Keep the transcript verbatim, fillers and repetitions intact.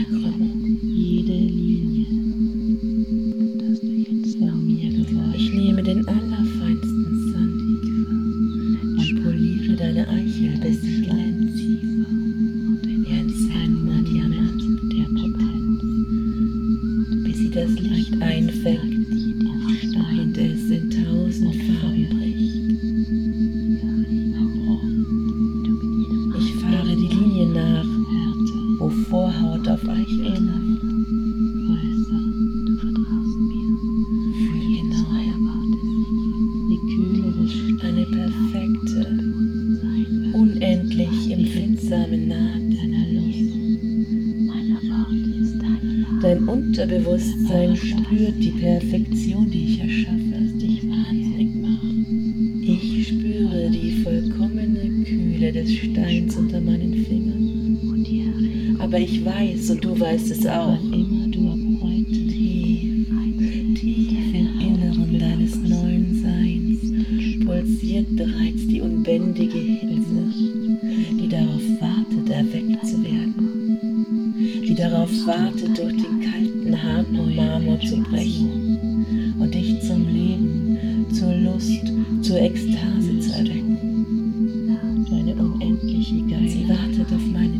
jede Linie, das du jetzt von mir gewollt. Ich nehme den allerfeinsten Sand und poliere deine Eichel, bis sie glänzt, wie ein seltener Diamant der Potenz, bis sie das Licht einfängt und es in tausend Farben bricht. Ich fahre die Linie nach, wo Vorhaut auf Eichel trifft. Du vertraust mir. Fühl genau, Die Kühle des Steins, eine perfekte, unendlich empfindsame Naht deiner Lust, meiner Worte ist deine Wahrheit. Dein Unterbewusstsein spürt die Perfektion, die ich erschaffe. Dich wahnsinnig macht. Ich spüre die vollkommene Kühle des Steins unter meinen Fingern. Und die Erregung, Aber ich weiß, und du weißt es auch, wann immer du ab heute tief, tief im Inneren deines neuen Seins pulsiert bereits die unbändige Hitze, die darauf wartet, erweckt zu werden, die darauf wartet, durch den kalten, harten Marmor zu brechen und dich zum Leben, zur Lust, zur Ekstase zu erwecken. deine unendliche Geist. Sie wartet auf meine